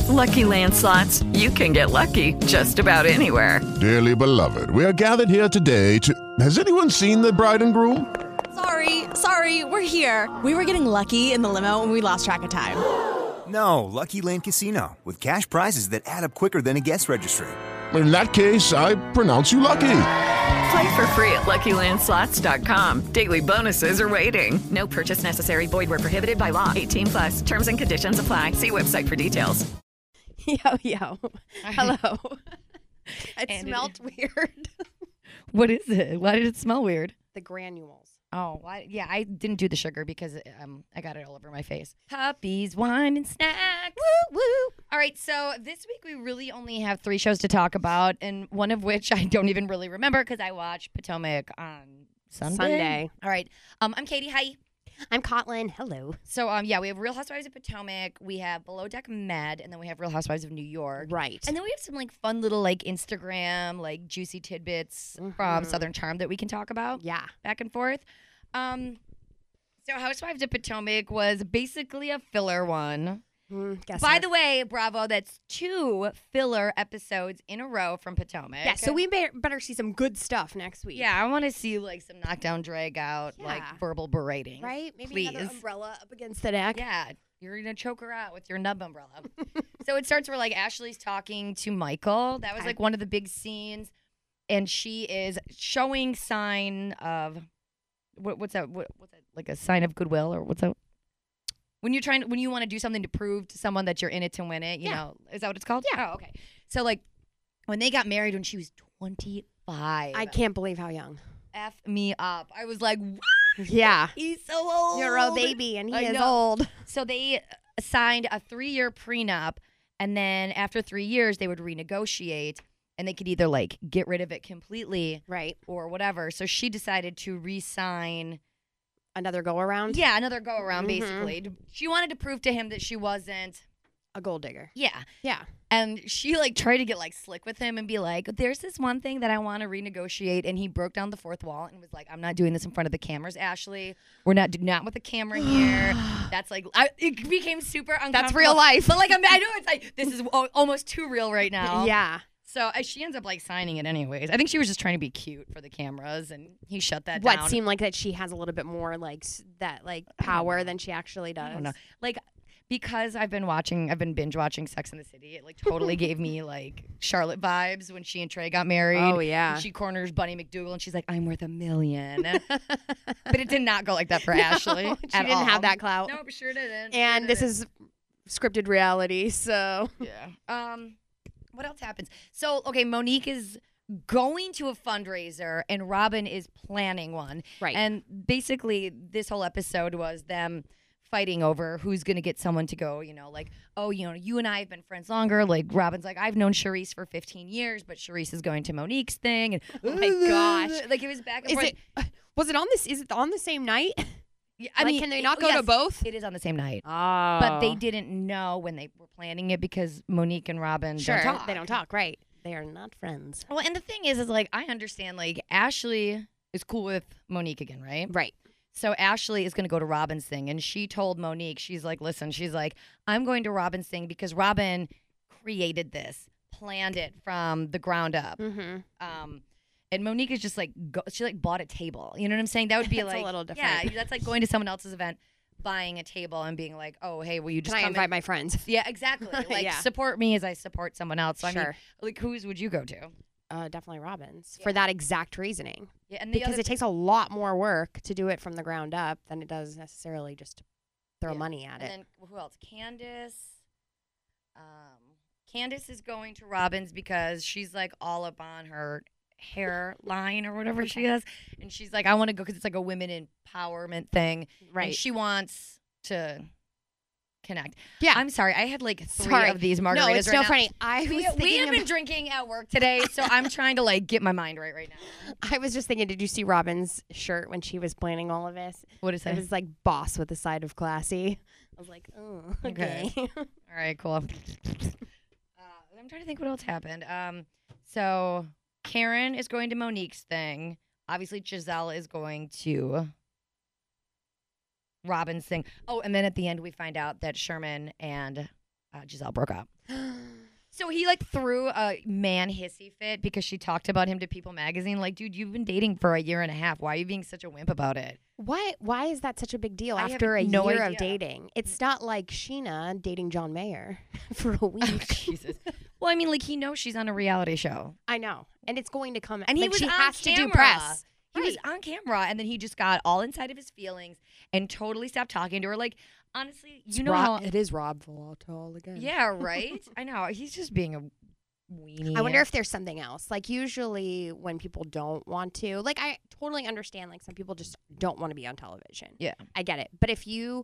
Lucky Land Slots, you can get lucky just about anywhere. Dearly beloved, we are gathered here today to... Has anyone seen the bride and groom? Sorry, we're here. We were getting lucky in the limo and we lost track of time. No, Lucky Land Casino, with cash prizes that add up quicker than a guest registry. In that case, I pronounce you lucky. Play for free at LuckyLandSlots.com. Daily bonuses are waiting. No purchase necessary. Void where prohibited by law. 18+. Terms and conditions apply. See website for details. Yo. Hello. It smelled weird. What is it? Why did it smell weird? The granules. Oh, I didn't do the sugar because I got it all over my face. Puppies, wine, and snacks. Woo, woo. All right, so this week we really only have 3 shows to talk about, and one of which I don't even really remember because I watched Potomac on Sunday. All right, I'm Katie. Hi. I'm Cotlin. Hello. So, we have Real Housewives of Potomac, we have Below Deck Med, and then we have Real Housewives of New York. Right. And then we have some, fun little, Instagram, juicy tidbits from Southern Charm that we can talk about. Yeah. Back and forth. So Housewives of Potomac was basically a filler one. By the way, bravo, that's 2 filler episodes in a row from Potomac. Yeah, so we better see some good stuff next week. Yeah, I want to see some knockdown, drag out, verbal berating. Right? Maybe please. another umbrella up against the neck. Yeah, you're going to choke her out with your nub umbrella. So it starts where Ashley's talking to Michael. That was one of the big scenes. And she is showing sign of, what's that? What's that? Like a sign of goodwill or what's that? When you want to do something to prove to someone that you're in it to win it, you know, is that what it's called? Yeah. Oh, okay. So when they got married when she was 25. I can't believe how young. F me up. I was like, what? Yeah. He's so old. You're a baby and he is old. So they signed a 3-year prenup, and then after 3 years they would renegotiate, and they could either get rid of it completely, right, or whatever. So she decided to re-sign. Another go-around? Yeah, another go-around, basically. She wanted to prove to him that she wasn't a gold digger. Yeah. Yeah. And she tried to get slick with him and be like, there's this one thing that I want to renegotiate. And he broke down the 4th wall and was like, I'm not doing this in front of the cameras, Ashley. We're not with the camera here. That's it became super uncomfortable. That's real life. But I know it's this is almost too real right now. Yeah. So she ends up signing it anyways. I think she was just trying to be cute for the cameras, and he shut that down. What seemed like that she has a little bit more power than she actually does. I don't know. Because I've been binge watching Sex and the City. It totally gave me Charlotte vibes when she and Trey got married. Oh yeah. And she corners Bunny McDougal and she's like, I'm worth $1 million. But it did not go like that for Ashley. She didn't have that clout. No, sure didn't. And this is scripted reality, so yeah. What else happens? So, okay, Monique is going to a fundraiser and Robin is planning one. Right. And basically, this whole episode was them fighting over who's going to get someone to go, you and I have been friends longer. Robin's I've known Charisse for 15 years, but Charisse is going to Monique's thing. And oh my gosh. It was back and forth. Is it on the same night? Yeah, I mean, can they not go to both? It is on the same night. Oh. But they didn't know when they were planning it because Monique and Robin don't talk. They don't talk, right. They are not friends. Well, and the thing is I understand, Ashley is cool with Monique again, right? Right. So Ashley is going to go to Robin's thing, and she told Monique, she's listen, I'm going to Robin's thing because Robin created this, planned it from the ground up. Mm-hmm. And Monique is just she bought a table. You know what I'm saying? That would be a little different. Yeah, that's going to someone else's event, buying a table and being like, oh, hey, will you just Can I invite my friends? Yeah, exactly. Support me as I support someone else. So sure. I mean, whose would you go to? Definitely Robin's for that exact reasoning. Yeah, and because it takes a lot more work to do it from the ground up than it does necessarily just to throw money at it. And then who else? Candace. Candace is going to Robin's because she's all up on her hairline or whatever she has, and she's I want to go because it's a women empowerment thing, right? And she wants to connect. Yeah, I'm sorry, I had 3 of these margaritas. No, it's right so funny. We have been drinking at work today, so I'm trying to get my mind right now. I was just thinking, did you see Robin's shirt when she was planning all of this? What is it? It was boss with a side of classy. I was like, oh, okay. All right, cool. I'm trying to think what else happened. So Karen is going to Monique's thing. Obviously, Giselle is going to Robin's thing. Oh, and then at the end, we find out that Sherman and Giselle broke up. So he like threw a man hissy fit because she talked about him to People Magazine. Like, dude, you've been dating for a year and a half. Why are you being such a wimp about it? Why is that such a big deal I have after a no year idea. of dating? It's not like Sheena dating John Mayer for a week. Jesus. Well, I mean, like he knows she's on a reality show. I know. And it's going to come. And he like, was she on has to do camera. press. He was on camera, and then he just got all inside of his feelings and totally stopped talking to her. Like, honestly, you know how it is Rob Volato again. Yeah, right? I know. He's just being a weenie. I wonder if there's something else. Like usually when people don't want to, like I totally understand like some people just don't want to be on television. Yeah. I get it. But if you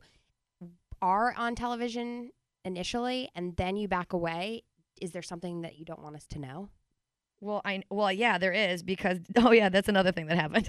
are on television initially and then you back away, is there something that you don't want us to know? Well, yeah, there is because that's another thing that happened.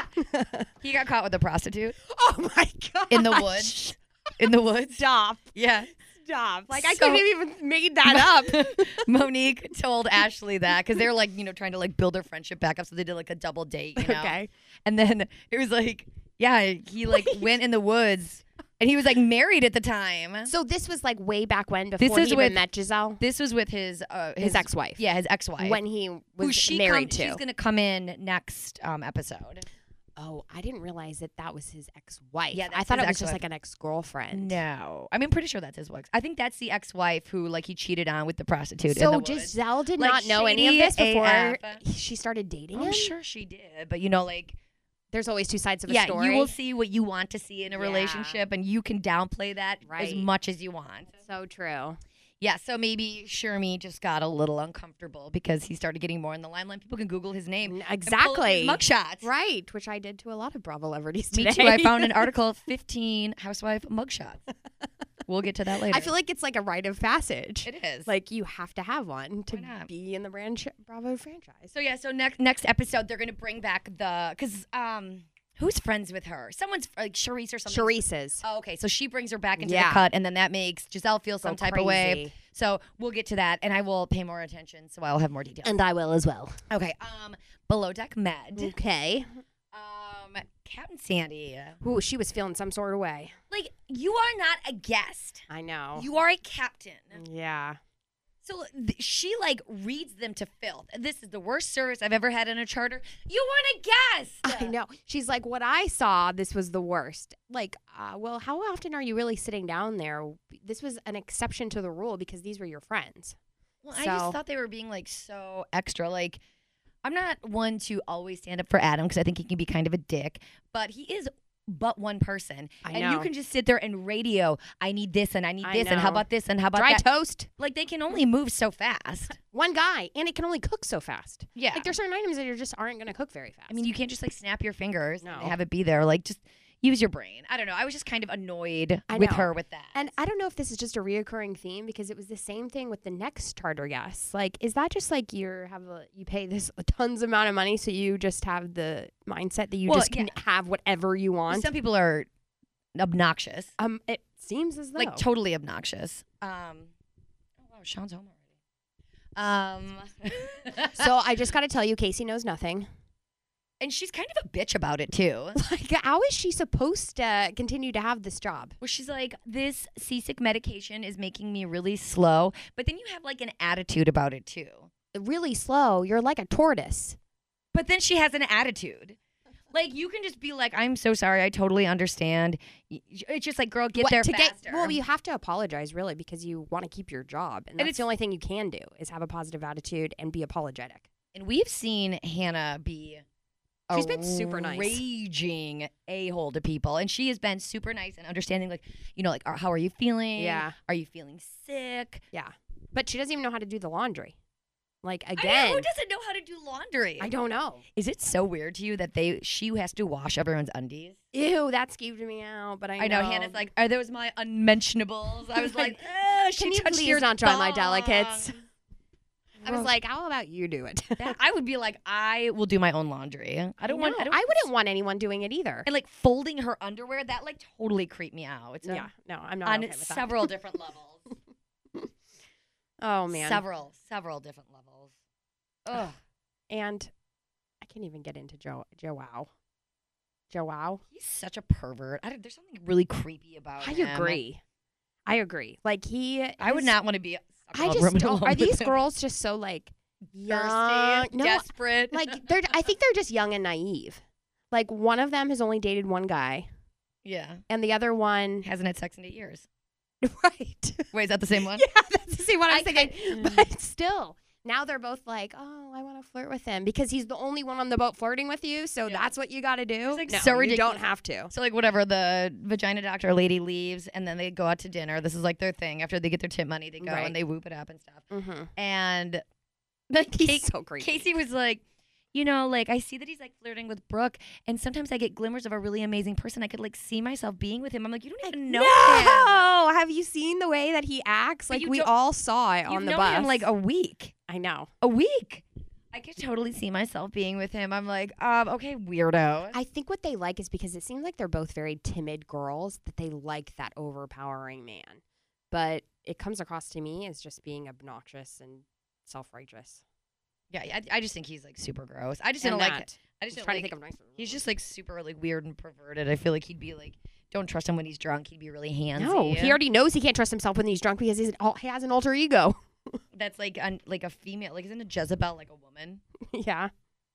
He got caught with a prostitute Oh my god. in the woods. In the woods. Stop. Yeah. Stop. Like I So- couldn't have even made that up. Monique told Ashley that because they're like, trying to like build their friendship back up. So they did like a double date, Okay. And then it was like, yeah, he like went in the woods and he was like married at the time. So this was like way back when before This he is even with- met Giselle? This was with his ex-wife. Yeah, his ex-wife. When he who was she married to. She's going to come in next episode. Oh, I didn't realize that was his ex-wife. Yeah, I that's thought his it was just ex-wife. like an ex-girlfriend. No. I mean, pretty sure that's his wife. I think that's the ex-wife who, like, he cheated on with the prostitute in So the woods. Giselle did Like, not know any of shady this before AF. she started dating him? I'm sure she did. But, like, There's always two sides of a yeah, story. you will see what you want to see in a Yeah. relationship, and you can downplay that as Right. much as you want. So true. Yeah, so maybe Shermie just got a little uncomfortable because he started getting more in the limelight. People can Google his name. Exactly. And pull up his mugshots. Right, which I did to a lot of Bravo celebrities Me today. too. I found an article, 15 housewife mugshots. We'll get to that later. I feel like it's like a rite of passage. it is. Like you have to have one to Why not? be in the Bravo franchise. So next episode they're gonna bring back because who's friends with her? Someone's like Charisse or something. Charisse's. Oh, okay. So she brings her back into Yeah. the cut, and then that makes Giselle feel some Go type of way. crazy. So we'll get to that, and I will pay more attention, so I'll have more details. And I will as well. Okay. Below Deck Med. Okay. Captain Sandy. Ooh, she was feeling some sort of way. Like, you are not a guest. I know. You are a captain. Yeah. So she like reads them to filth. This is the worst service I've ever had in a charter. You weren't a guest. I know. She's like, what I saw, this was the worst. Like, well, how often are you really sitting down there? This was an exception to the rule because these were your friends. Well, I just thought they were being like so extra. Like, I'm not one to always stand up for Adam because I think he can be kind of a dick, but he is but one person. I and know. you can just sit there and radio, I need this and I need I this and how know. about this and how about Dry that. toast. Like, they can only move so fast. One guy, and it can only cook so fast. Yeah. Like, there's certain items that just aren't going to cook very fast. I mean, you can't just like snap your fingers No. and have it be there. Like, just use your brain. I don't know. I was just kind of annoyed I with know. her with that. And I don't know if this is just a reoccurring theme because it was the same thing with the next charter guests. Like, is that just like you pay this tons amount of money so you just have the mindset that you Well, just can have whatever you want? Some people are obnoxious. It seems as though Like totally obnoxious. Oh wow, Sean's home already. So I just got to tell you, Casey knows nothing. And she's kind of a bitch about it too. Like, how is she supposed to continue to have this job? Where she's like, this seasick medication is making me really slow, but then you have like an attitude about it too. Really slow. You're like a tortoise. But then she has an attitude. Like, you can just be like, I'm so sorry. I totally understand. It's just like, girl, get there faster. Well, you have to apologize, really, because you want to keep your job. And that's it's the only thing you can do is have a positive attitude and be apologetic. And we've seen Hannah be She's been super nice. Raging a-hole to people. And she has been super nice and understanding, like, like, how are you feeling? Yeah. Are you feeling sick? Yeah. But she doesn't even know how to do the laundry. Like, I again. mean, who doesn't know how to do laundry? I don't know. Is it so weird to you that she has to wash everyone's undies? Ew, that skeeved me out, but I know. Hannah's like, are those my unmentionables? I was like, she can you touched please your not try my thong." delicates? I was like, how about you do it? I would be like, I will do my own laundry. I wouldn't want anyone doing it either. And like folding her underwear, that like totally creeped me out. It's Yeah, no, I'm not on okay with that. several different levels. Oh, man. Several different levels. Ugh. And I can't even get into Joao. Joao? He's such a pervert. There's something really creepy about I him. agree. I agree. Like I would not want to be. I just don't. Are these girls just so like young, thirsty, desperate? Like I think they're just young and naive. Like one of them has only dated one guy. Yeah. And the other one hasn't had sex in 8 years. Right. Wait, is that the same one? Yeah, that's the same one I was thinking. But still, now they're both like, oh, I want to flirt with him because he's the only one on the boat flirting with you. So that's what you got to do. It's like no, so ridiculous. You don't have to. So like whatever, the vagina doctor lady leaves and then they go out to dinner. This is like their thing. After they get their tip money, they go and they whoop it up and stuff. Mm-hmm. And he's so crazy. Casey was like, you know, like I see that he's like flirting with Brooke, and sometimes I get glimmers of a really amazing person. I could like see myself being with him. I'm like, you don't even know him. No, have you seen the way that he acts? But like we all saw it on the bus. You've known him like a week. I know. A week. I could totally see myself being with him. I'm like, okay, weirdo. I think what they like is because it seems like they're both very timid girls that they like that overpowering man. But it comes across to me as just being obnoxious and self-righteous. Yeah, I just think he's like super gross. I just didn't like it. I just trying to think of nicer. He's just like super like weird and perverted. I feel like he'd be like, don't trust him when he's drunk. He'd be really handsy. No, he already knows he can't trust himself when he's drunk because he has an alter ego. That's like a female. Like, isn't a Jezebel like a woman? Yeah.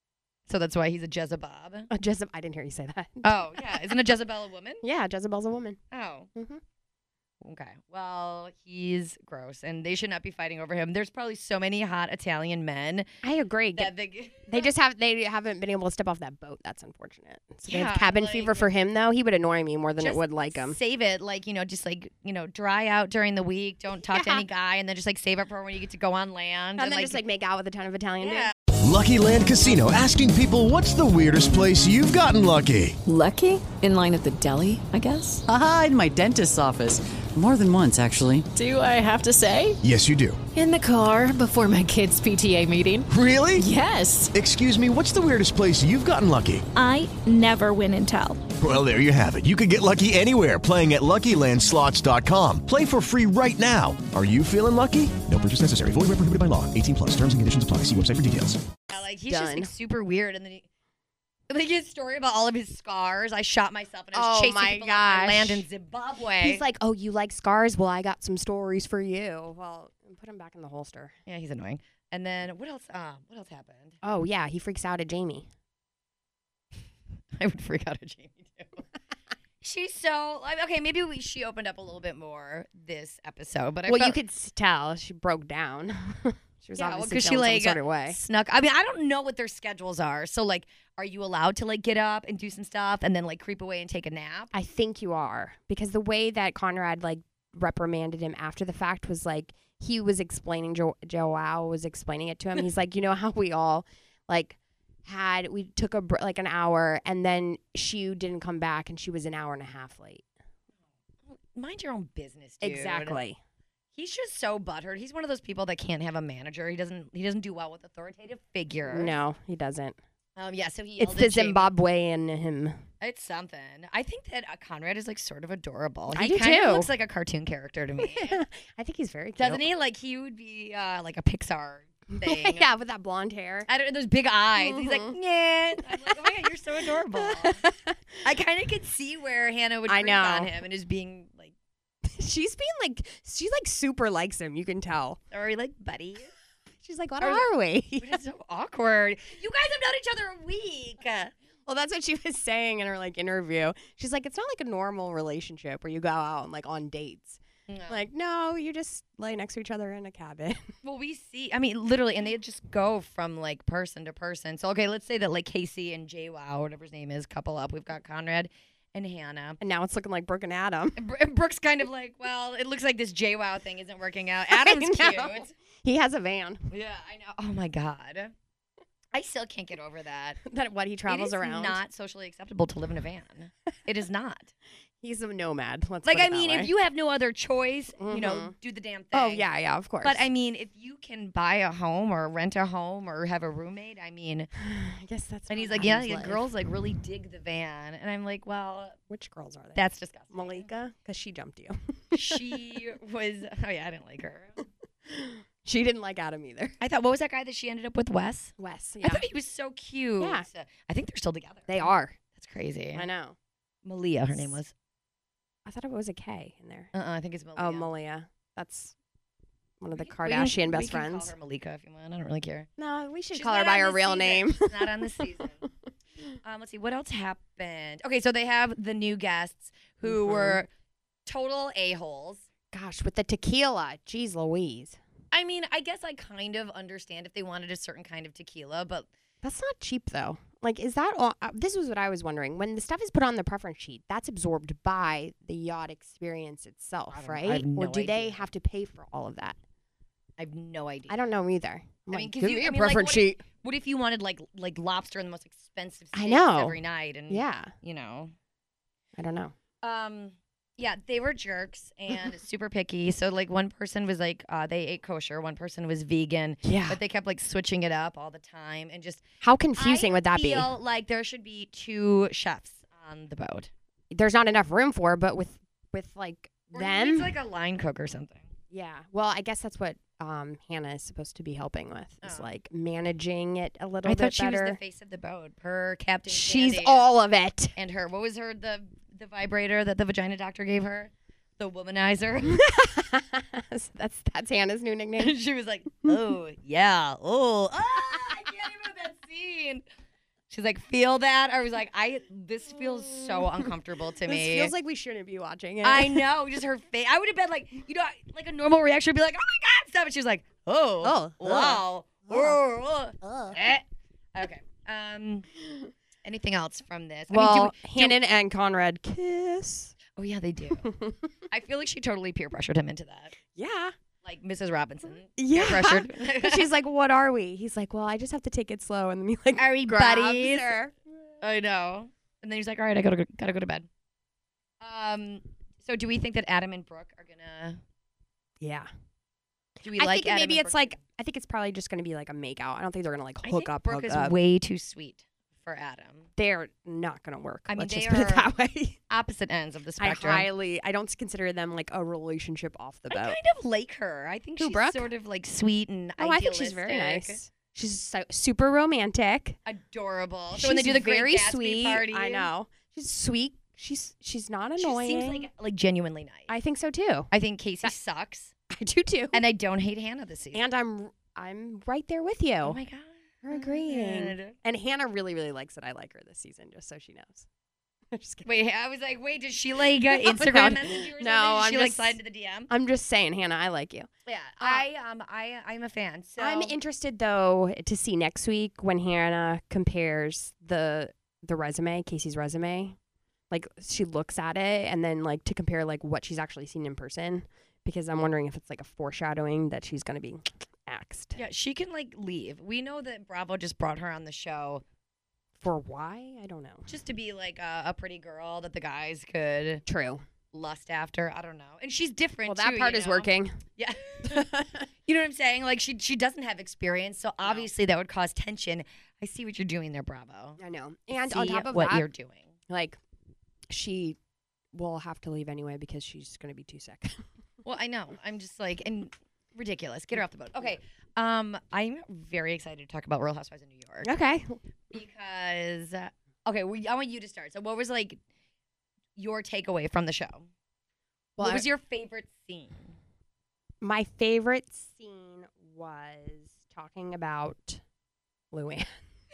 So that's why he's a Jezebel. A Jezebel. I didn't hear you say that. Oh yeah, isn't a Jezebel a woman? Yeah, Jezebel's a woman. Oh. Mm-hmm. Okay. Well, he's gross, and they should not be fighting over him. There's probably so many hot Italian men. I agree. That they haven't been able to step off that boat. That's unfortunate. So they have Yeah, cabin like- fever for him though. He would annoy me more than it Just would like him. Save it, like, just like, dry out during the week. Don't talk to Yeah. any guy, and then just like save it for when you get to go on land. And then just like make out with a ton of Italian dudes. Lucky Land Casino, asking people, what's the weirdest place you've gotten lucky? Lucky? In line at the deli, I guess? Aha, in my dentist's office. More than once, actually. Do I have to say? Yes, you do. In the car before my kids' PTA meeting. Really? Yes. Excuse me, what's the weirdest place you've gotten lucky? I never win and tell. Well, there you have it. You can get lucky anywhere, playing at LuckyLandSlots.com. Play for free right now. Are you feeling lucky? No purchase necessary. Void where prohibited by law. 18+. Terms and conditions apply. See website for details. Yeah, like he's just like super weird, and then like his story about all of his scars. I shot myself and I was chasing people off my land in Zimbabwe. He's like, oh, you like scars? Well, I got some stories for you. Well, put him back in the holster. Yeah, he's annoying. And then what else? What else happened? Oh yeah, he freaks out at Jamie. I would freak out at Jamie too. She's so okay. Maybe she opened up a little bit more this episode, but you could tell she broke down. She was obviously because she feeling like some sort of way. snuck. I mean, I don't know what their schedules are. So like, are you allowed to like get up and do some stuff and then like creep away and take a nap? I think you are, because the way that Conrad like reprimanded him after the fact was like he was explaining. Joao was explaining it to him. He's like, you know how we all like we took like an hour and then she didn't come back and she was an hour and a half late. Mind your own business, dude. Exactly. He's just so butthurt. He's one of those people that can't have a manager. He doesn't do well with authoritative figures. No, he doesn't. Yeah, so he It's yelled the at Jamie. Zimbabwe in him. It's something. I think that Conrad is like sort of adorable. I He do kind too. of looks like a cartoon character to me. I think he's very cute. Doesn't he? Like he would be like a Pixar thing. Yeah, with that blonde hair. I don't know, those big eyes. He's like, yeah. I'm like, oh my God, you're so adorable. I kind of could see where Hannah would freak on him and is being like. She like super likes him. You can tell. Are we like buddies? She's like, what are we? It's so awkward. You guys have known each other a week. Well, that's what she was saying in her like interview. She's like, it's not like a normal relationship where you go out and like on dates. No. Like, no, you just lay next to each other in a cabin. Well, we see, I mean, literally, and they just go from like person to person. So, okay, let's say that like Casey and JWoww, whatever his name is, couple up. We've got Conrad and Hannah. And now it's looking like Brooke and Adam. And Brooke's kind of like, well, it looks like this JWoww thing isn't working out. Adam's cute. He has a van. Yeah, I know. Oh my God. I still can't get over that. That what he travels around. It is not socially acceptable to live in a van. It is not. He's a nomad. Let's like, put it I mean, that way. if you have no other choice, you know, do the damn thing. Oh, yeah, of course. But I mean, if you can buy a home or rent a home or have a roommate, I mean, I guess that's. And he's like, yeah, girls like really dig the van, and I'm like, well, which girls are they? That's disgusting. Malika, because she jumped you. She was. Oh yeah, I didn't like her. She didn't like Adam either. I thought, what was that guy that she ended up with? Wes, yeah. I thought he was so cute. Yeah. I think they're still together. They are. That's crazy. I know. Malia, her name was. I thought it was a K in there. I think it's Malia. Oh, Malia. That's one of the We Kardashian best we can friends. call her Malika if you want. I don't really care. No, we should She's call her not by on her this real season. name. She's not on this season. Let's see. What else happened? Okay, so they have the new guests who were total a-holes. Gosh, with the tequila. Jeez Louise. I mean, I guess I kind of understand if they wanted a certain kind of tequila, but That's not cheap, though. Like, is that all? This was what I was wondering. When the stuff is put on the preference sheet, that's absorbed by the yacht experience itself, I right? have no or do they idea. have to pay for all of that? I have no idea. I don't know either. I mean, give me a like, preference sheet. What if you wanted like lobster and the most expensive I steaks know. every night? And Yeah. you know, I don't know. yeah, they were jerks and super picky. So like one person was like they ate kosher, one person was vegan. Yeah. But they kept like switching it up all the time and just How confusing would that be? I feel like there should be 2 chefs on the boat. There's not enough room for, but with like Or them. it's like a line cook or something. Yeah. Well, I guess that's what Hannah is supposed to be helping with. Is like managing it a little I bit thought she better. was the face of the boat. Per Captain She's Sandy all of it. and her. What was her the vibrator that the vagina doctor gave her? The womanizer. that's Hannah's new nickname. She was like, oh yeah, I can't even with that scene. She's like, feel that? I was like, this feels so uncomfortable to me. This feels like we shouldn't be watching it. I know, just her face. I would have been like, like a normal reaction would be like, oh my God, stop it. She was like, oh wow. Okay. Anything else from this? Well, Hannah and Conrad kiss. Oh yeah, they do. I feel like she totally peer pressured him into that. Yeah. Like Mrs. Robinson. Yeah. Peer pressured. She's like, what are we? He's like, well, I just have to take it slow. And then he like, are we grabs buddies? her. I know. And then he's like, all right, I gotta go to bed. So do we think that Adam and Brooke are gonna? Yeah. Do we I like think Adam maybe and it's Brooke? like, I think it's probably just going to be like a makeout. I don't think they're going to like I hook think up. Brooke hook is up. way too sweet for Adam. They're not going to work. I mean, Let's they just put it are that way. opposite ends of the spectrum. I don't consider them like a relationship off the boat. I kind of like her. I think Who, she's Brooke? sort of like sweet and Oh, I think she's very idealistic. nice. She's super romantic. Adorable. So She's when they do the very Great Gatsby sweet. party, I know. She's sweet. She's not annoying. She seems like genuinely nice. I think so too. I think Casey sucks. I do too. And I don't hate Hannah this season. And I'm right there with you. Oh my God. We're agreeing. And Hannah really, really likes that I like her this season, just so she knows. I'm just kidding. Wait, I was like, wait, does she like Instagram message you or something? No, Does I'm she like just- slide into the DM? I'm just saying, Hannah, I like you. Yeah, I'm a fan. So I'm interested though to see next week when Hannah compares the resume, Casey's resume. Like she looks at it and then like to compare like what she's actually seen in person, because I'm wondering if it's like a foreshadowing that she's going to be axed. Yeah, she can like leave. We know that Bravo just brought her on the show For why? I don't know. just to be like a pretty girl that the guys could True. lust after. I don't know. And she's different Well, that too, part you is know? working. Yeah. You know what I'm saying? Like she doesn't have experience, so obviously that would cause tension. I see what you're doing there, Bravo. I know. And See on top of what that, you're doing. like she will have to leave anyway because she's going to be too sick. Well, I know. I'm just like, and ridiculous. Get her off the boat. Okay. I'm very excited to talk about Real Housewives of New York. Okay. Because, I want you to start. So what was like your takeaway from the show? Well, What was your favorite scene? My favorite scene was talking about Luann.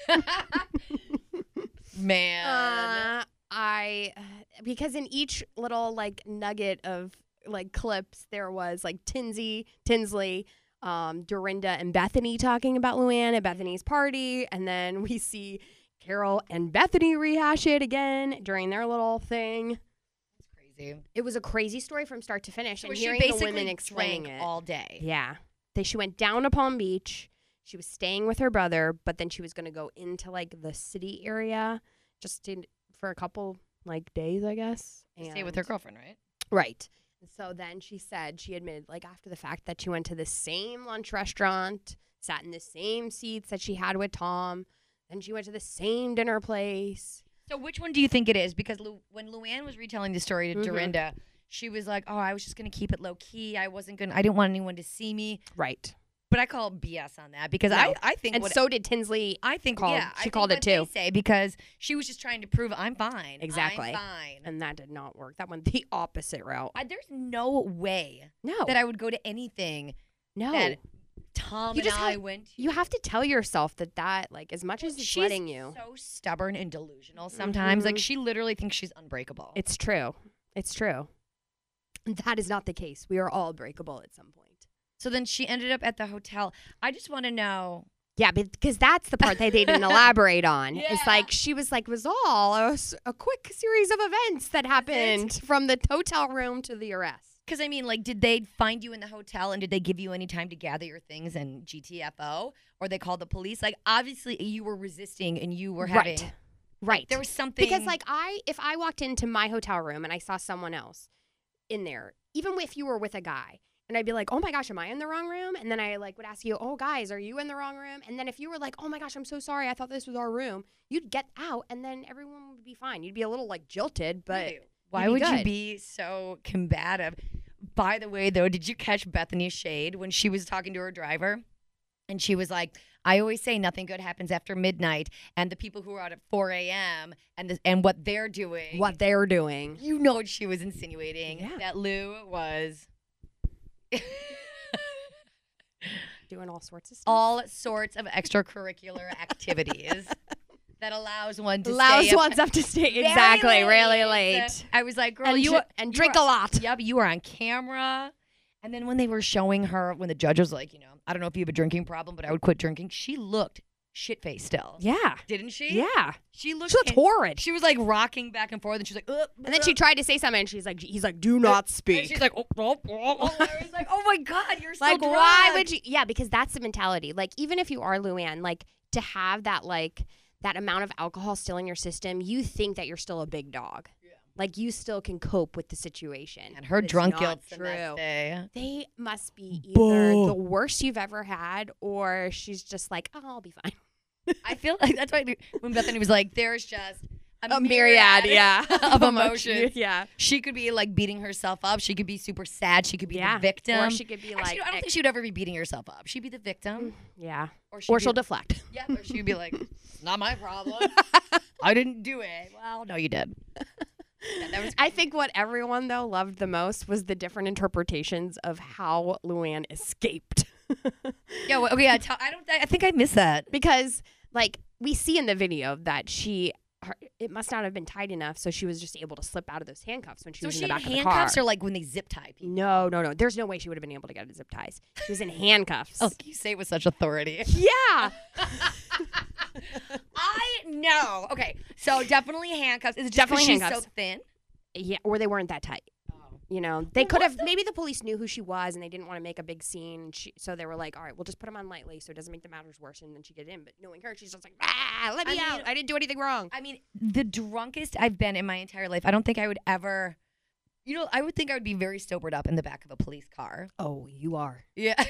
Man. Because in each little like nugget of like clips there was like Tinsley, Dorinda and Bethany talking about Luann at Bethany's party, and then we see Carol and Bethany rehash it again during their little thing. That's crazy. It was a crazy story from start to finish, and she hearing the basically women explaining drank it all day. Yeah. She went down to Palm Beach. She was staying with her brother, but then she was going to go into like the city area for a couple like days, I guess. Stay with her girlfriend, right? Right. So then she admitted like after the fact that she went to the same lunch restaurant, sat in the same seats that she had with Tom. Then she went to the same dinner place. So which one do you think it is? Because when Luann was retelling the story to Mhm. Dorinda, she was like, "Oh, I was just gonna keep it low key. I didn't want anyone to see me." Right. But I call BS on that because No. I think And so did Tinsley. I think called, yeah, she called it too. They say because she was just trying to prove I'm fine. Exactly. I'm fine. And that did not work. That went the opposite route. There's no way No. that I would go to anything No. that Tom You and just I have- went to. You have to tell yourself that like as much as it's She's letting you. so stubborn and delusional sometimes. Like Mhm. she literally thinks she's unbreakable. It's true. It's true. That is not the case. We are all breakable at some point. So then she ended up at the hotel. I just want to know. Yeah, because that's the part that they didn't elaborate on. It's Yeah. like she was like, was all a quick series of events that happened from the hotel room to the arrest. Because, I mean, like, did they find you in the hotel and did they give you any time to gather your things and GTFO? Or they called the police? Like, obviously, you were resisting and you were having. Right. There was something. Because, like, if I walked into my hotel room and I saw someone else in there, even if you were with a guy, and I'd be like, oh my gosh, am I in the wrong room? And then I like would ask you, oh guys, are you in the wrong room? And then if you were like, oh my gosh, I'm so sorry, I thought this was our room, you'd get out and then everyone would be fine. You'd be a little like jilted, but Why would you be so combative? By the way, though, did you catch Bethany's shade when she was talking to her driver? And she was like, I always say nothing good happens after midnight. And the people who are out at 4 a.m. and what they're doing. What they're doing. You know what she was insinuating. Yeah. That Lou was doing all sorts of stuff. all sorts of extracurricular activities that allows one to Allows stay one up to stay very exactly really late. I was like, girl, And you and drink a lot. Yep, you were on camera. And then when they were showing her, when the judge was like, I don't know if you have a drinking problem, but I would quit drinking. She looked shit-faced still. Yeah. Didn't she? Yeah. She looked horrid. She was like rocking back and forth, and she's like, And then she tried to say something, and he's like, do not speak. And she's like, I was like, oh my God, you're so like, drunk. why would you? Yeah, because that's the mentality. Like, even if you are Luann, like, to have that, like, that amount of alcohol still in your system, you think that you're still a big dog. Yeah. Like, you still can cope with the situation. And her But it's drunk not guilt true. the next day. They must be either the worst you've ever had, or she's just like, oh, I'll be fine. I feel like that's why when Bethany was like, there's just A myriad, yeah, of emotions. Yeah. She could be like beating herself up. She could be super sad. She could be the victim. Or she could be Actually, like, I don't think she would ever be beating herself up. She'd be the victim. Yeah. Or she'll deflect. Yeah, or she'd be like, not my problem. I didn't do it. Well, no, you did. Yeah, that was I think what everyone, though, loved the most was the different interpretations of how Luann escaped. Yeah, well, okay, I think I missed that. Because, like, we see in the video that it must not have been tight enough, so she was just able to slip out of those handcuffs when she was in the back of the car. Handcuffs are like when they zip tie people. No. There's no way she would have been able to get out of zip ties. She was in handcuffs. Oh, you say it with such authority. Yeah. I know. Okay, so definitely handcuffs. Is it just Definitely 'cause she's handcuffs. so thin? Yeah, or they weren't that tight. You know, they could have, maybe the police knew who she was and they didn't want to make a big scene. So they were like, all right, we'll just put them on lightly so it doesn't make the matters worse. And then she get in. But knowing her, she's just like, let me out. I didn't do anything wrong. I mean, the drunkest I've been in my entire life. I don't think I would ever, I would think I would be very sobered up in the back of a police car. Oh, you are. Yeah.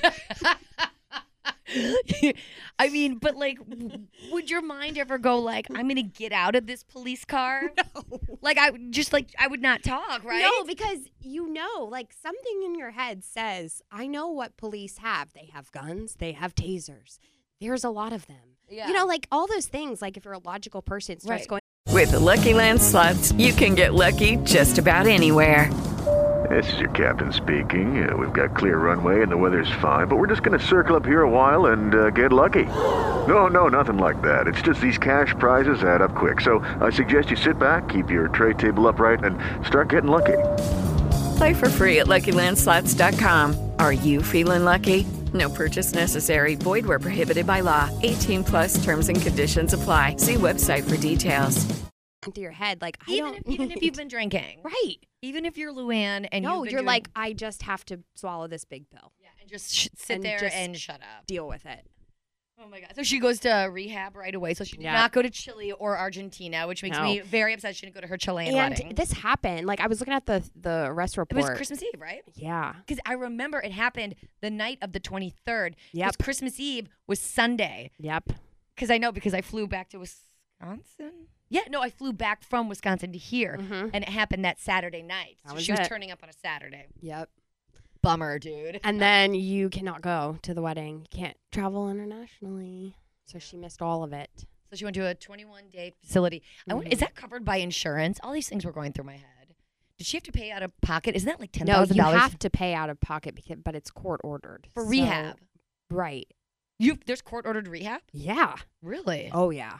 I mean, but like, would your mind ever go like, I'm going to get out of this police car? No. Like, I would not talk, right? No, because like something in your head says, I know what police have. They have guns. They have tasers. There's a lot of them. Yeah. Like all those things, like if you're a logical person, it starts going. With the Lucky Land Slots, you can get lucky just about anywhere. This is your captain speaking. We've got clear runway and the weather's fine, but we're just going to circle up here a while and get lucky. No, nothing like that. It's just these cash prizes add up quick. So I suggest you sit back, keep your tray table upright, and start getting lucky. Play for free at LuckyLandSlots.com. Are you feeling lucky? No purchase necessary. Void where prohibited by law. 18+ terms and conditions apply. See website for details. Into your head, like even if you've been drinking, right? Even if you're Luann and you're like, I just have to swallow this big pill, and just sit there and shut up, deal with it. Oh my God! So she goes to rehab right away. So she did not go to Chile or Argentina, which makes me very upset. She didn't go to her Chilean wedding. And this happened. Like I was looking at the arrest report. It was Christmas Eve, right? Yeah. Because I remember it happened the night of the 23rd. Yep. Because Christmas Eve was Sunday. Yep. Because I flew back to Wisconsin. Yeah, no, I flew back from Wisconsin to here, and it happened that Saturday night. So she was turning up on a Saturday. Yep. bummer, dude. And then you cannot go to the wedding. You can't travel internationally. So she missed all of it. So she went to a 21-day facility. Is that covered by insurance? All these things were going through my head. Did she have to pay out of pocket? Isn't that like $10,000? No, you have to pay out of pocket, but it's court ordered. For rehab? Right. There's court-ordered rehab? Yeah. Really? Oh, yeah.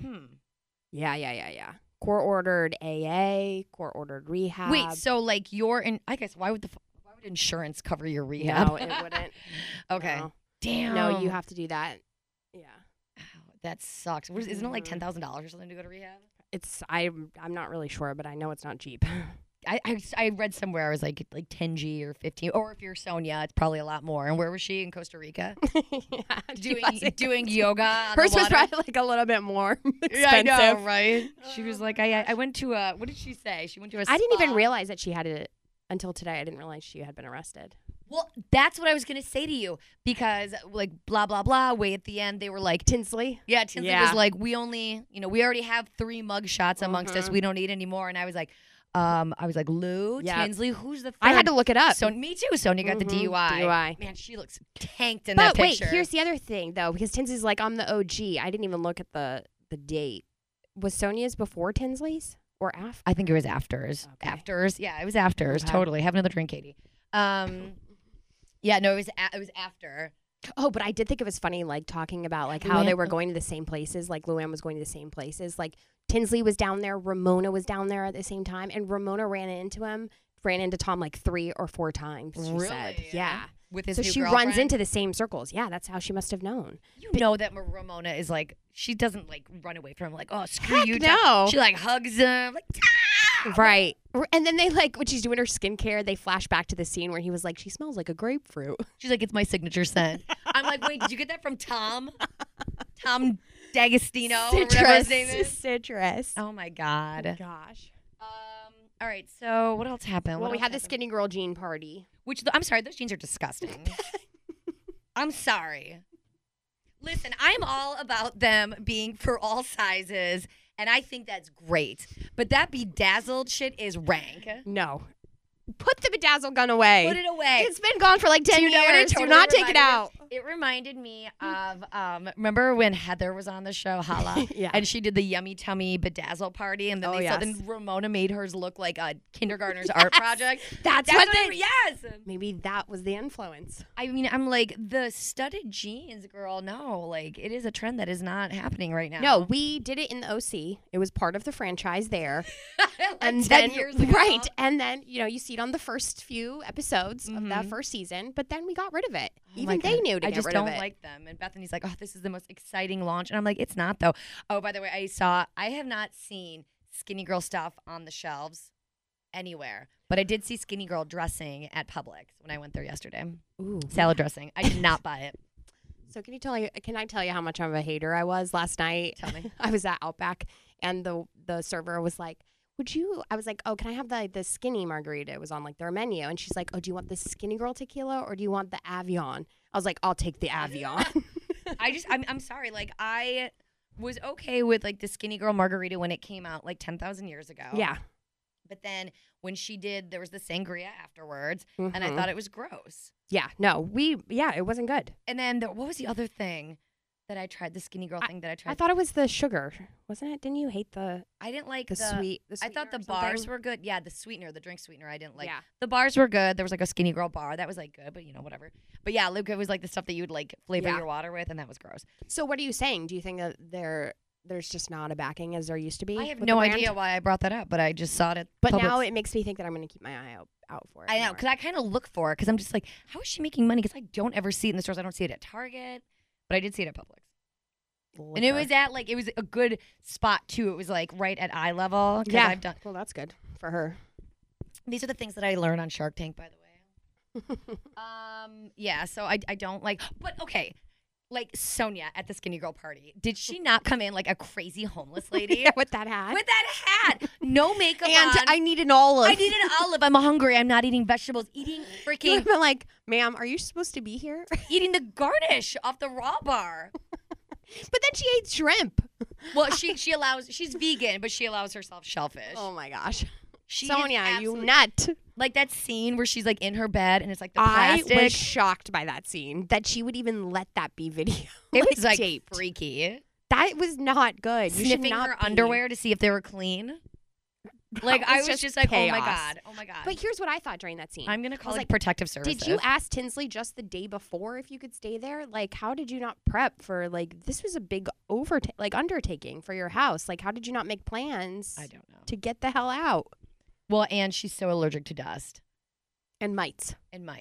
Yeah. Court-ordered AA, court-ordered rehab. Wait, so like I guess why would insurance cover your rehab? No, it wouldn't. Okay. No. Damn. No, you have to do that. Yeah. That sucks. Isn't it like $10,000 or something to go to rehab? I'm not really sure, but I know it's not cheap. I read somewhere I was like 10G or 15, or if you're Sonia, it's probably a lot more. And where was she? In Costa Rica? doing yoga on Hers the was water? probably like a little bit more expensive. Yeah, I know, right? She was like, I went to what did she say? She went to a spa. I didn't even realize that she had it until today. I didn't realize she had been arrested. Well, that's what I was going to say to you, because like blah, blah, blah, way at the end, they were like, Tinsley? Yeah, Tinsley was like, we already have 3 mug shots amongst us. We don't need any more. And I was like, Lou, Tinsley, who's the third? I had to look it up. So me too. Sonia got the DUI. Man, she looks tanked in that picture. But wait, here's the other thing, though, because Tinsley's like, I'm the OG. I didn't even look at the date. Was Sonia's before Tinsley's or after? I think it was afters. Okay. Afters. Yeah, it was afters. Okay. Totally. Have another drink, Katie. Yeah, no, it was after. Oh, but I did think it was funny, like, talking about, like, how they were going to the same places. Like, Luann was going to the same places. Like, Tinsley was down there. Ramona was down there at the same time. And Ramona ran into Tom, like, 3 or 4 times, she said. Yeah. With his so new she girlfriend? runs into the same circles. Yeah, that's how she must have known. You know that Ramona is, like, she doesn't, like, run away from him, like, oh, screw Heck you. No. She, like, hugs him. Like, right. And then they, like, when she's doing her skincare, they flash back to the scene where he was like, she smells like a grapefruit. She's like, it's my signature scent. I'm like, wait, did you get that from Tom? Tom D'Agostino? Whatever his name is? Citrus. Oh, my God. Oh, gosh. All right, so what else happened? Well, we had the Skinny Girl jean party. I'm sorry, those jeans are disgusting. I'm sorry. Listen, I'm all about them being for all sizes, and I think that's great. But that bedazzled shit is rank. No. Put the bedazzled gun away. Put it away. It's been gone for like 10 years. Do not take it out. It reminded me of, remember when Heather was on the show, Hala? Yeah. And she did the Yummy Tummy bedazzle party, and then then Ramona made hers look like a kindergartner's art project. That's what yes. Maybe that was the influence. I mean, I'm like, the studded jeans, girl, no. Like, it is a trend that is not happening right now. No, we did it in the OC. It was part of the franchise there. And 10 years ago. Right. And then, you see it on the first few episodes of that first season, but then we got rid of it. Even they knew to get rid of it. I just don't like them. And Bethany's like, oh, this is the most exciting launch. And I'm like, it's not, though. Oh, by the way, I have not seen Skinny Girl stuff on the shelves anywhere, but I did see Skinny Girl dressing at Publix when I went there yesterday. Ooh. Salad dressing. I did not buy it. So can I tell you how much of a hater I was last night? Tell me. I was at Outback, and the server was like, I was like, oh, can I have the skinny margarita? It was on like their menu. And she's like, oh, do you want the Skinny Girl tequila or do you want the Avion? I was like, I'll take the Avion. I'm sorry. Like, I was okay with like the Skinny Girl margarita when it came out like 10,000 years ago. Yeah. But then when she did, there was the sangria afterwards, and I thought it was gross. Yeah. No, it wasn't good. And then what was the other thing that I tried? The Skinny Girl thing that I tried. I thought it was the sugar, wasn't it? Didn't you hate the? I didn't like the sweet. I thought the bars were good. Yeah, the sweetener, the drink sweetener, I didn't like. Yeah. The bars were good. There was like a Skinny Girl bar that was like good, but whatever. But yeah, Luca was like the stuff that you would like flavor your water with, and that was gross. So what are you saying? Do you think that there's just not a backing as there used to be? I have no idea why I brought that up, but I just saw it at But Publix. now it makes me think that I'm going to keep my eye out for it. I know, because I kind of look for it, because I'm just like, how is she making money? Because I don't ever see it in the stores. I don't see it at Target, but I did see it at Publix. Liquor. And it was it was a good spot, too. It was like right at eye level. Yeah. Well, that's good for her. These are the things that I learned on Shark Tank, by the way. Yeah, so I don't like, but okay. Like Sonia at the Skinny Girl party. Did she not come in like a crazy homeless lady? With that hat? With that hat. No makeup and on. I need an olive. I need an olive. I'm hungry. I'm not eating vegetables. Eating freaking. I'm like, ma'am, are you supposed to be here? Eating the garnish off the raw bar. But then she ate shrimp. Well, she's vegan, but she allows herself shellfish. Oh my gosh. She Sonia, you nut. Like that scene where she's like in her bed and it's like the I plastic. was shocked by that scene that she would even let that be video. It was like taped. freaky. That was not good. You should Sniffing not her be. underwear to see if they were clean. Like I was just like, chaos. oh my god. But here's what I thought during that scene. I'm gonna call I was like protective services. Did you ask Tinsley just the day before if you could stay there? Like, how did you not prep for like this was a big undertaking for your house? Like, how did you not make plans? I don't know. To get the hell out. Well, and she's so allergic to dust and mites.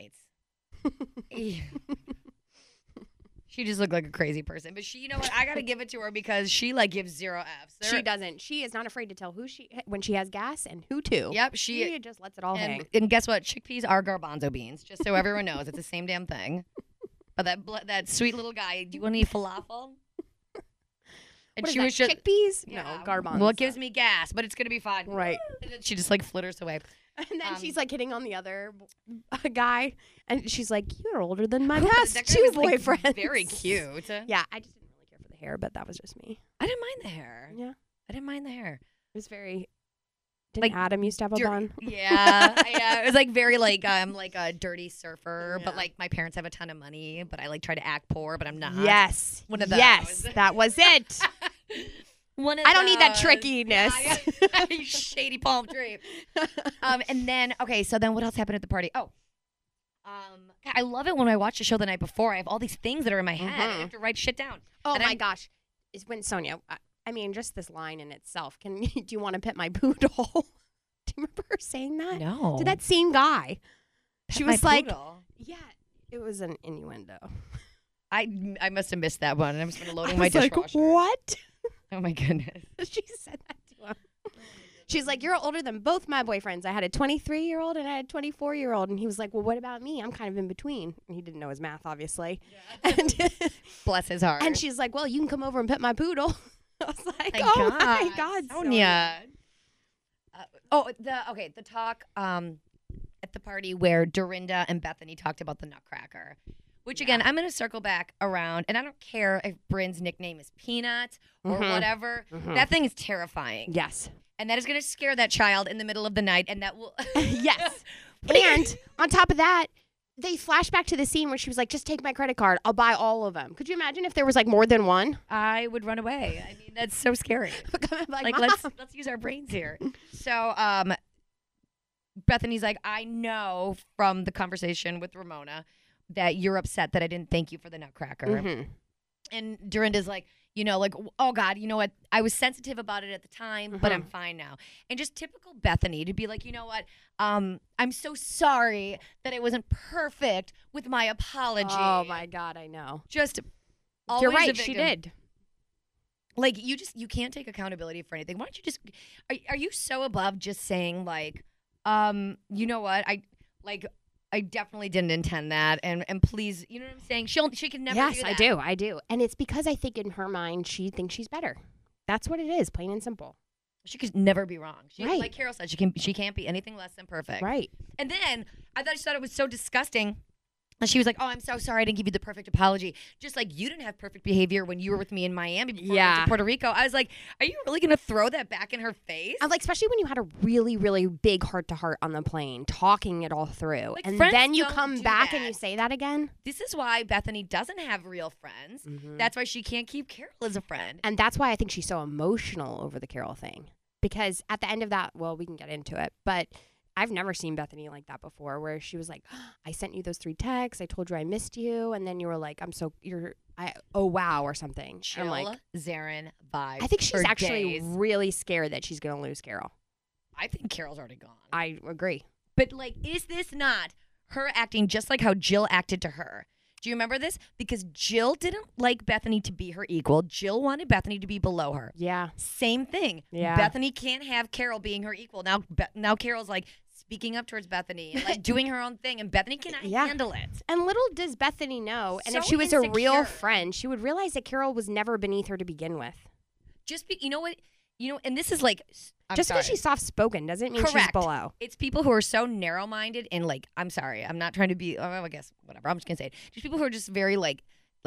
She just looked like a crazy person. But she, you know what? I got to give it to her because she like gives 0 Fs. She doesn't. She is not afraid to tell when she has gas and who to. Yep. She just lets it all hang. And guess what? Chickpeas are garbanzo beans, just so everyone knows. It's the same damn thing. But that sweet little guy, do you want to eat falafel? And What is she that, was just chickpeas? Yeah. No, garbanzo. Well, it gives me gas, but it's going to be fine. Right. And then she just like flitters away. And then she's like hitting on the other guy, and she's like, "You're older than my That past guy two was, like, boyfriends." very cute. Yeah, I just didn't really care for the hair, but that was just me. I didn't mind the hair. Yeah, I didn't mind the hair. It was very. Didn't Adam used to have a bun? Yeah. It was like very like I'm like a dirty surfer, but like my parents have a ton of money, but I like try to act poor, but I'm not. Yes. One of those. Yes, that was it. I don't need that trickiness. Yeah, you shady palm tree. And then so then what else happened at the party? God, I love it when I watch the show the night before. I have all these things that are in my head. I have to write shit down. Oh and my gosh, is when Sonia. I mean, just this line in itself. Do you want to pet my poodle? Do you remember her saying that? No. To that same guy. She was my like, poodle? yeah, it was an innuendo. I must have missed that one. And I'm just loading I my was like, dishwasher. what? Oh my goodness. She said that to him. She's like, you're older than both my boyfriends. I had a 23-year-old and I had a 24-year-old. And he was like, well, what about me? I'm kind of in between. And he didn't know his math, obviously. Yeah. And bless his heart. And she's like, well, you can come over and pet my poodle. I was like, my God, Sonia. The talk at the party where Dorinda and Bethany talked about the Nutcracker. Which, again, I'm going to circle back around, and I don't care if Bryn's nickname is Peanut or whatever. That thing is terrifying. Yes. And that is going to scare that child in the middle of the night, and that will... Yes. And on top of that, they flash back to the scene where she was like, just take my credit card. I'll buy all of them. Could you imagine if there was, like, more than one? I would run away. I mean, that's so scary. like let's use our brains here. So, Bethany's like, I know from the conversation with Ramona that you're upset that I didn't thank you for the Nutcracker. And Dorinda's like, oh God, you know what? I was sensitive about it at the time, but I'm fine now. And just typical Bethany to be like, you know what? I'm so sorry that I wasn't perfect with my apology. Oh my God, I know. Just always you're right, a victim. she did. Like you can't take accountability for anything. Why don't you just are you so above just saying like, you know what? I definitely didn't intend that, and please, you know what I'm saying? She can never do that. Yes, I do. And it's because I think in her mind, she thinks she's better. That's what it is, plain and simple. She could never be wrong. Right. Like Carol said, she can't be anything less than perfect. Right. And then I thought it was so disgusting. And she was like, oh, I'm so sorry I didn't give you the perfect apology. Just like you didn't have perfect behavior when you were with me in Miami before we went to Puerto Rico. I was like, are you really going to throw that back in her face? I'm like, especially when you had a really, really big heart-to-heart on the plane, talking it all through. Like, and friends then you don't come do back that. and you say that again. This is why Bethany doesn't have real friends. That's why she can't keep Carol as a friend. And that's why I think she's so emotional over the Carol thing. Because at the end of that, well, we can get into it, but I've never seen Bethany like that before, where she was like, I sent you those 3 texts. I told you I missed you. And then you were like, oh, wow, or something. Chill, I'm like, Zarin vibe. I think she's for actually days. really scared that she's going to lose Carol. I think Carol's already gone. I agree. But like, is this not her acting just like how Jill acted to her? Do you remember this? Because Jill didn't like Bethany to be her equal. Jill wanted Bethany to be below her. Yeah. Same thing. Yeah. Bethany can't have Carol being her equal. Now Carol's like speaking up towards Bethany and like doing her own thing, and Bethany cannot handle it. And little does Bethany know, and if So she was a real insecure. friend, she would realize that Carol was never beneath her to begin with. You know what? And this is like, Just because she's soft-spoken doesn't mean Correct. she's below. It's people who are so narrow-minded and like, I'm sorry, I'm not trying to be, I guess, whatever, I'm just going to say it. Just people who are just very like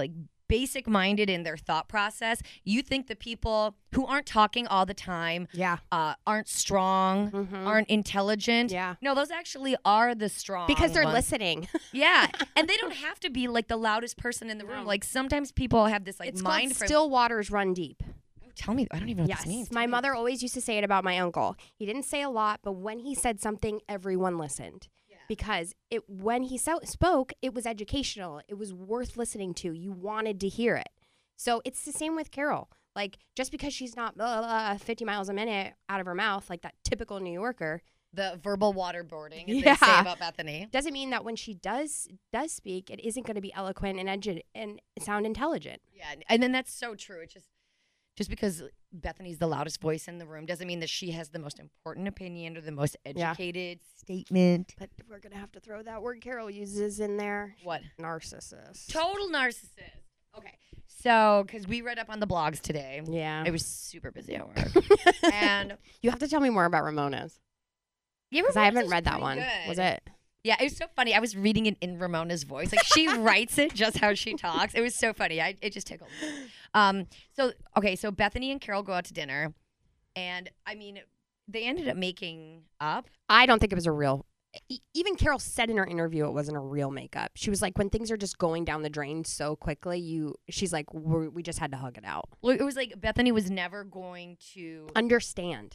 basic minded in their thought process. You think the people who aren't talking all the time, aren't strong, aren't intelligent. Yeah. No, those actually are the strong Because they're ones. listening. Yeah. And they don't have to be like the loudest person in the room. Like sometimes people have this like It's mind called frame. still waters run deep. Tell me, I don't even know what Yes, this means. my mother always used to say it about my uncle. He didn't say a lot, but when he said something, everyone listened. Because when he spoke, it was educational. It was worth listening to. You wanted to hear it. So it's the same with Carol. Like, just because she's not 50 miles a minute out of her mouth, like that typical New Yorker. The verbal waterboarding, as they say about Bethany. Doesn't mean that when she does speak, it isn't going to be eloquent and sound intelligent. Yeah, and then that's so true. It's just because Bethany's the loudest voice in the room doesn't mean that she has the most important opinion or the most educated statement. But we're going to have to throw that word Carol uses in there. What? Narcissist. Total narcissist. Okay. So, because we read up on the blogs today. Yeah. I was super busy at work. And you have to tell me more about Ramona's. Yeah, because I haven't read that one. Good. Was it? Yeah, it was so funny. I was reading it in Ramona's voice. Like, she writes it just how she talks. It was so funny. It just tickled me. So Bethany and Carol go out to dinner. And, I mean, they ended up making up. I don't think it was a real... Even Carol said in her interview it wasn't a real makeup. She was like, when things are just going down the drain so quickly, she's like, we just had to hug it out. Well, it was like Bethany was never going to... Understand,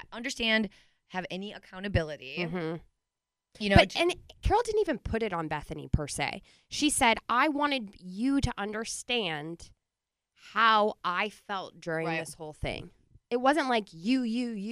have any accountability. Mm-hmm. You know, and Carol didn't even put it on Bethany per se. She said, I wanted you to understand how I felt during this whole thing. It wasn't like you.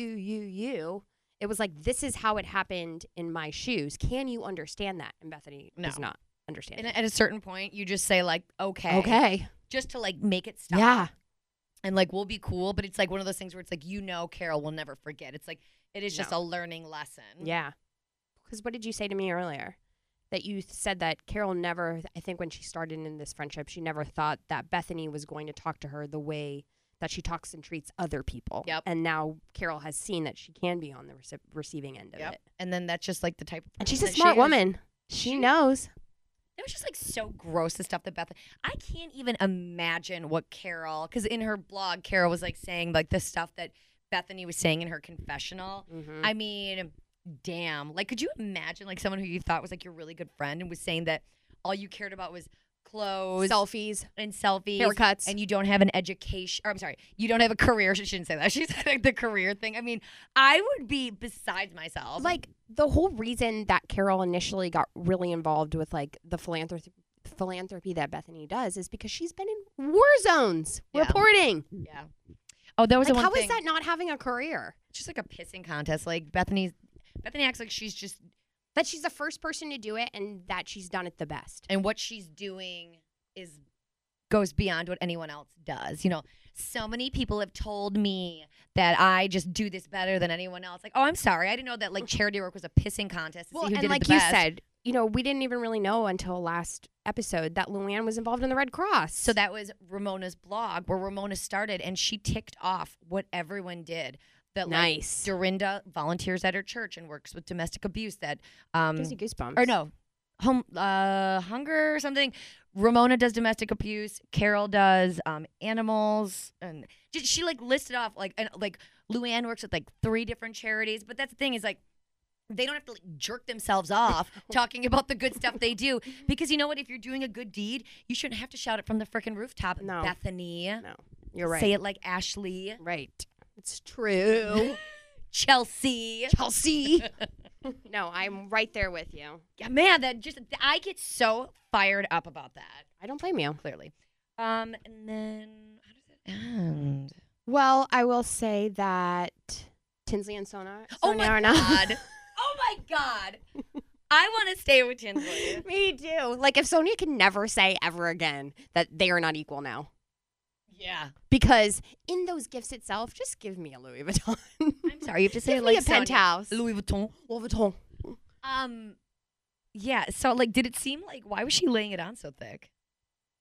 It was like, this is how it happened in my shoes. Can you understand that? And Bethany does not understand. And at a certain point, you just say like, okay. Okay. Just to like make it stop. Yeah. And like, we'll be cool. But it's like one of those things where it's like, Carol will never forget. It's like, it is just a learning lesson. Yeah. Because what did you say to me earlier? That you said that Carol never, I think when she started in this friendship, she never thought that Bethany was going to talk to her the way that she talks and treats other people. Yep. And now Carol has seen that she can be on the receiving end of it. And then that's just like the type of And she's a smart woman. She knows. It was just like so gross, the stuff that Bethany. I can't even imagine what Carol, because in her blog, Carol was like saying like the stuff that Bethany was saying in her confessional. Mm-hmm. I mean, damn. Like, could you imagine like someone who you thought was like your really good friend and was saying that all you cared about was clothes, selfies, haircuts, and you don't have an education, or I'm sorry, you don't have a career. She shouldn't say that. She said like the career thing. I mean, I would be besides myself. Like, the whole reason that Carol initially got really involved with like the philanthropy that Bethany does is because she's been in war zones reporting. Yeah. Oh, that was like, the one how thing. is that not having a career? It's just like a pissing contest. Like Bethany acts like she's just that she's the first person to do it and that she's done it the best. And what she's doing goes beyond what anyone else does. You know, so many people have told me that I just do this better than anyone else. Like, oh, I'm sorry, I didn't know that like charity work was a pissing contest. To see who and did like it the you best. said, you know, we didn't even really know until last episode that Luann was involved in the Red Cross. So that was Ramona's blog where Ramona started, and she ticked off what everyone did. That nice. Like Dorinda volunteers at her church and works with domestic abuse. That gives you goosebumps. Or no, hunger or something. Ramona does domestic abuse. Carol does animals, and she like listed off like Luann works with like 3 different charities. But that's the thing is like they don't have to like jerk themselves off talking about the good stuff they do, because you know what? If you're doing a good deed, you shouldn't have to shout it from the freaking rooftop. No, Bethany. No, you're right. Say it like Ashley. Right. It's true. Chelsea. No, I'm right there with you. Yeah, man, I get so fired up about that. I don't blame you. Clearly. And then how does it end? Well, I will say that Tinsley and Sonia Oh my are not. God. Oh my God. I want to stay with Tinsley. Me too. Like if Sonia can never say ever again that they are not equal now. Yeah. Because in those gifts itself, just give me a Louis Vuitton. I'm sorry, you have to say give it like me a penthouse. Louis Vuitton. Louis Vuitton. Yeah, so like did it seem like why was she laying it on so thick?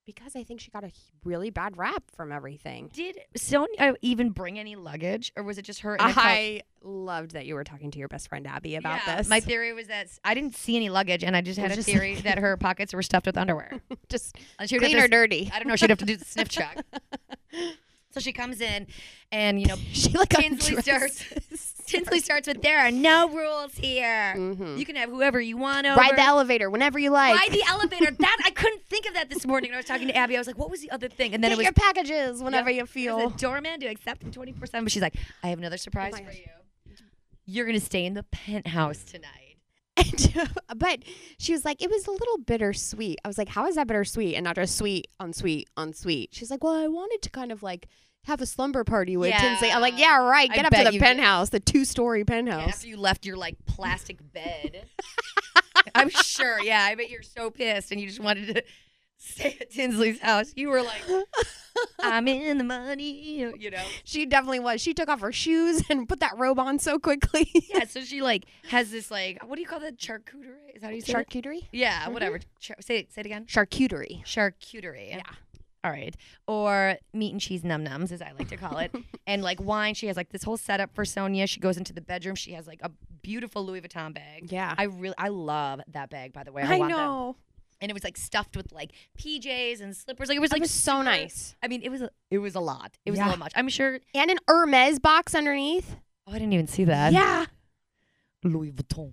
because I think she got a really bad rap from everything. Did Sonia even bring any luggage, or was it just her? In a I loved that you were talking to your best friend Abby about this. My theory was that I didn't see any luggage, and I just had a theory that her pockets were stuffed with underwear. Just she clean or dirty. I don't know. She'd have to do the sniff check. So she comes in, and she like Tinsley starts with, "There are no rules here. You can have whoever you want over. Ride the elevator whenever you like. Ride the elevator." I couldn't think of that this morning when I was talking to Abby. I was like, "What was the other thing?" And then Get it was your packages whenever you feel. It was a doorman to accept 24/7. But she's like, "I have another surprise for you. You're gonna stay in the penthouse tonight." But she was like, it was a little bittersweet. I was like, how is that bittersweet and not just sweet on sweet on sweet? She's like, well, I wanted to kind of like have a slumber party with Tinsley. I'm like, yeah, right. Get up to the penthouse, the 2-story penthouse. Yeah, after you left your like plastic bed. I'm sure. Yeah, I bet you're so pissed and you just wanted to stay at Tinsley's house. You were like, I'm in the money, She definitely was. She took off her shoes and put that robe on so quickly. Yeah, so she like has this like, what do you call that? Charcuterie? Is that how you say it? Charcuterie? Yeah, whatever. Say it again. Charcuterie. Charcuterie. Yeah. All right. Or meat and cheese num-nums, as I like to call it. And like wine, she has like this whole setup for Sonia. She goes into the bedroom. She has like a beautiful Louis Vuitton bag. Yeah. I love that bag, by the way. I know. And it was like stuffed with like PJs and slippers. Like it was like so nice. I mean, it was a lot. It was a little much. I'm sure. And an Hermes box underneath. Oh, I didn't even see that. Yeah. Louis Vuitton.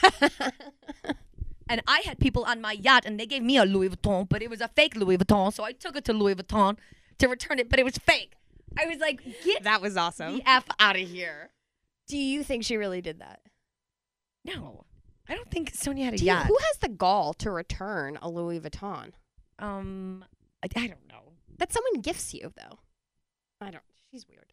And I had people on my yacht, and they gave me a Louis Vuitton, but it was a fake Louis Vuitton. So I took it to Louis Vuitton to return it, but it was fake. I was like, that was awesome. The F out of here. Do you think she really did that? No. I don't think Sonia had a yacht. Who has the gall to return a Louis Vuitton? I don't know. That someone gifts you, though. I don't. She's weird.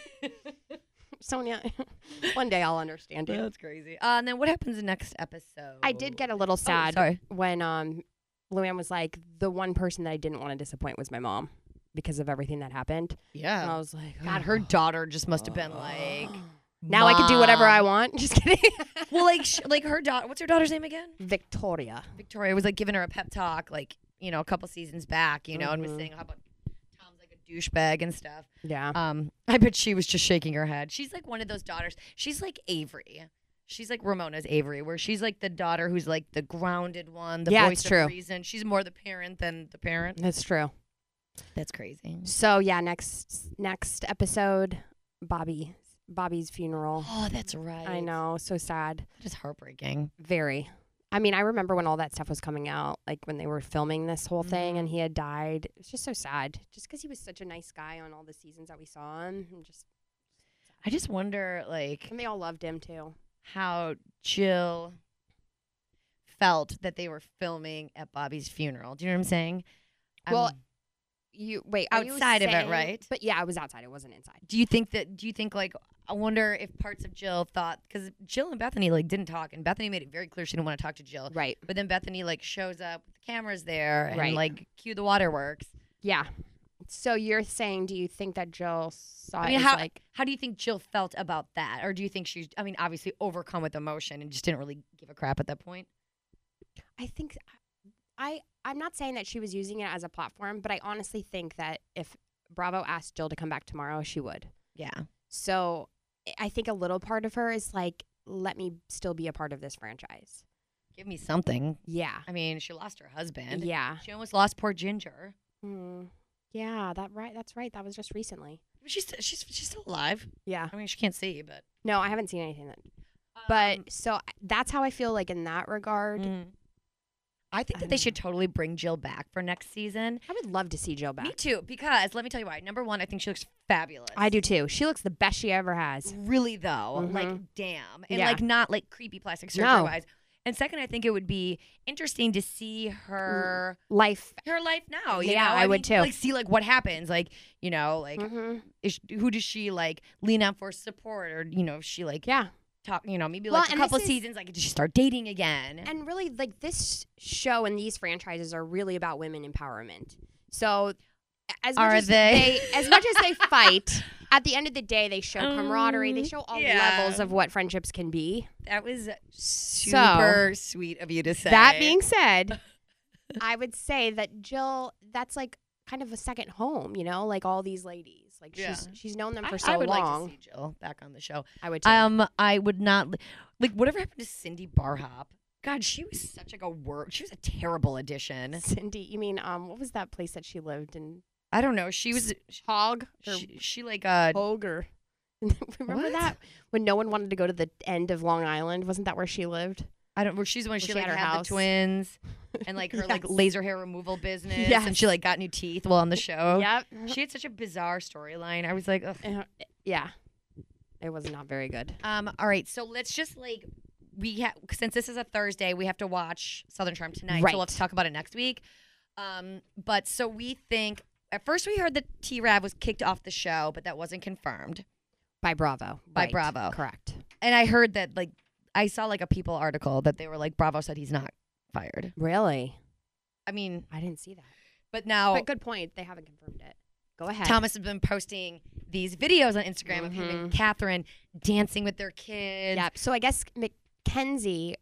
Sonia, one day I'll understand you. That's crazy. And then what happens in the next episode? I did get a little sad when Luann was like, the one person that I didn't want to disappoint was my mom because of everything that happened. Yeah. And I was like, God, her daughter just must have been like, now I can do whatever I want. Just kidding. Well, like her daughter, what's her daughter's name again? Victoria. Victoria was like giving her a pep talk, like, a couple seasons back, and was saying how about Tom's like a douchebag and stuff. Yeah. I bet she was just shaking her head. She's like one of those daughters. She's like Avery. She's like Ramona's Avery, where she's like the daughter who's like the grounded one, the voice of reason. She's more the parent than the parent. That's true. That's crazy. So yeah, next episode, Bobby's funeral. Oh, that's right. I know, so sad. Just heartbreaking. Very. I mean, I remember when all that stuff was coming out, like when they were filming this whole thing and he had died. It's just so sad. Just because he was such a nice guy on all the seasons that we saw him. I just wonder, like... And they all loved him, too. How Jill felt that they were filming at Bobby's funeral. Do you know what I'm saying? Well, outside of it, right? But yeah, I was outside. It wasn't inside. Do you think like, I wonder if parts of Jill thought, because Jill and Bethany like didn't talk, and Bethany made it very clear she didn't want to talk to Jill. Right. But then Bethany like shows up with the cameras there and like cue the waterworks. Yeah. So you're saying, do you think that Jill saw how do you think Jill felt about that? Or do you think she's, obviously overcome with emotion and just didn't really give a crap at that point? I think, I'm not saying that she was using it as a platform, but I honestly think that if Bravo asked Jill to come back tomorrow, she would. Yeah. So I think a little part of her is like, let me still be a part of this franchise. Give me something. Yeah. I mean, she lost her husband. Yeah. She almost lost poor Ginger. Yeah, that's right. That was just recently. She's still alive. Yeah. I mean, she can't see, but. No, I haven't seen anything then. But so that's how I feel like in that regard. I think that they should totally bring Jill back for next season. I would love to see Jill back. Me too, because let me tell you why. Number one, I think she looks fabulous. I do too. She looks the best she ever has. Really though, like damn, and like not like creepy plastic surgery wise. And second, I think it would be interesting to see her life now. You know? I would too. Like see like what happens, like who does she like lean on for support, or is she like talk, maybe like a couple seasons, like, did she start dating again? And really, like, this show and these franchises are really about women empowerment. So, as much as they fight, at the end of the day, they show camaraderie. They show all levels of what friendships can be. That was super sweet of you to say. That being said, I would say that Jill, that's like kind of a second home, you know, like all these ladies. Like she's known them for so long. I would like to see Jill back on the show. I would too. I would not like whatever happened to Cindy Barhop. God, she was such like she was a terrible addition. Cindy, you mean what was that place that she lived in? I don't know. She was Hog. She like Hog or remember that when no one wanted to go to the end of Long Island? Wasn't that where she lived? I don't. She's the one she like had her had house. The twins and like her like laser hair removal business. Yes. And she like got new teeth while on the show. Yep. She had such a bizarre storyline. I was like, ugh. Yeah, it was not very good. All right, so let's just like since this is a Thursday, we have to watch Southern Charm tonight. Right. So we'll have to talk about it next week. But so we think at first we heard that T-Rav was kicked off the show, but that wasn't confirmed By Bravo. By Bravo, correct. And I heard that like I saw like a People article that they were like Bravo said he's not fired. Really? I mean, I didn't see that. But now, but good point. They haven't confirmed it. Go ahead. Thomas has been posting these videos on Instagram of him and Catherine dancing with their kids. Yep. So I guess Kenzie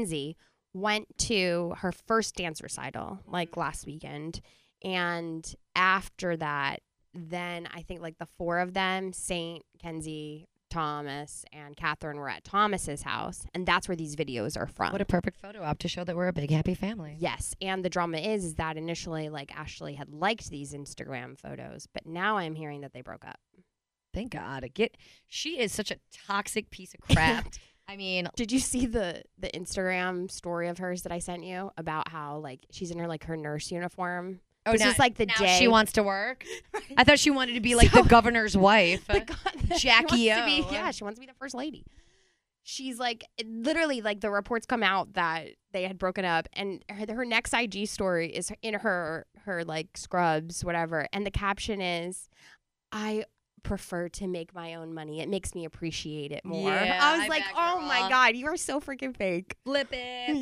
went to her first dance recital like last weekend. And after that, then I think like the four of them, Saint, Kenzie, Thomas, and Catherine were at Thomas's house. And that's where these videos are from. What a perfect photo op to show that we're a big, happy family. Yes. And the drama is that initially like Ashley had liked these Instagram photos. But now I'm hearing that they broke up. Thank God. She is such a toxic piece of crap. I mean, did you see the Instagram story of hers that I sent you about how like she's in her nurse uniform? Oh, this is like the now day she wants to work. I thought she wanted to be like the governor's wife, Jackie O. She wants to be the first lady. She's like literally like the reports come out that they had broken up, and her next IG story is in her like scrubs, whatever, and the caption is, "I prefer to make my own money. It makes me appreciate it more." Yeah, I was like, oh my God, you are so freaking fake. Flip it.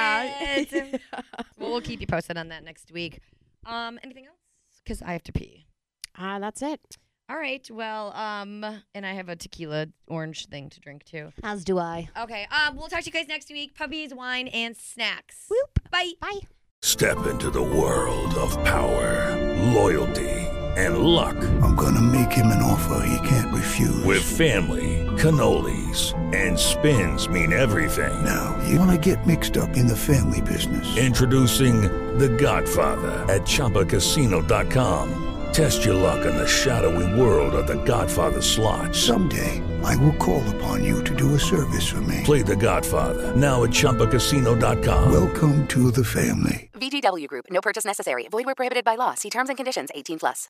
Yeah. Well, we'll keep you posted on that next week. Anything else? Because I have to pee. That's it. All right. Well, and I have a tequila orange thing to drink too. As do I. Okay. We'll talk to you guys next week. Puppies, wine, and snacks. Whoop. Bye. Bye. Step into the world of power, loyalty, and luck. I'm gonna make him an offer he can't refuse. With family, cannolis, and spins mean everything. Now, you wanna get mixed up in the family business. Introducing The Godfather at ChumbaCasino.com. Test your luck in the shadowy world of The Godfather slot. Someday, I will call upon you to do a service for me. Play The Godfather, now at ChumbaCasino.com. Welcome to the family. VGW Group. No purchase necessary. Void where prohibited by law. See terms and conditions. 18+.